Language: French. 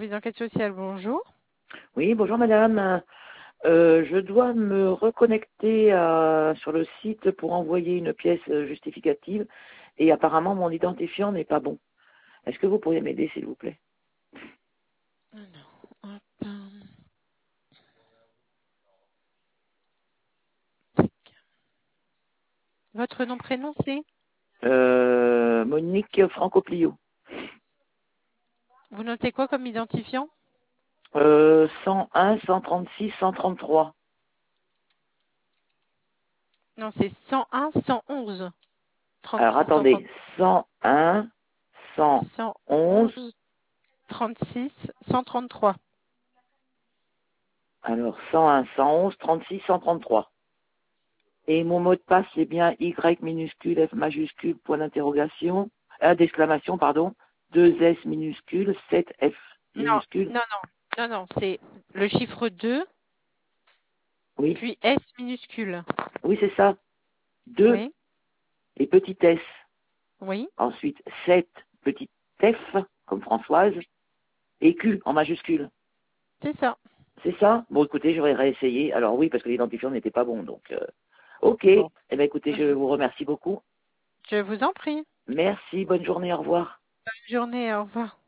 service d'enquête sociale, bonjour. Oui, bonjour madame. Je dois me reconnecter sur le site pour envoyer une pièce justificative et apparemment mon identifiant n'est pas bon. Est-ce que vous pourriez m'aider s'il vous plaît? Alors, hop. Votre nom, prénom, c'est? Monique Franco-Plio. Vous notez quoi comme identifiant? 101, 136, 133. Non, c'est 101, 111, Alors 36, attendez, 130, 101, 111, 111, 36, 133. alors 101, 111, 36, 133. Et mon mot de passe, c'est bien Y minuscule, F majuscule, point d'interrogation, d'exclamation, pardon, 2S minuscule, 7F Non, minuscule. non, non, non, non, c'est le chiffre 2, Oui, puis S minuscule. oui, c'est ça. 2 Oui, et petit S. oui, Ensuite, 7, petit F, comme Françoise, et Q en majuscule. c'est ça. C'est ça? Bon, écoutez, je vais réessayer. Alors oui, parce que l'identifiant n'était pas bon, donc... ok. Bon, Eh bien, écoutez, je vous remercie beaucoup. je vous en prie. Merci, bonne journée, au revoir. Bonne journée, au revoir.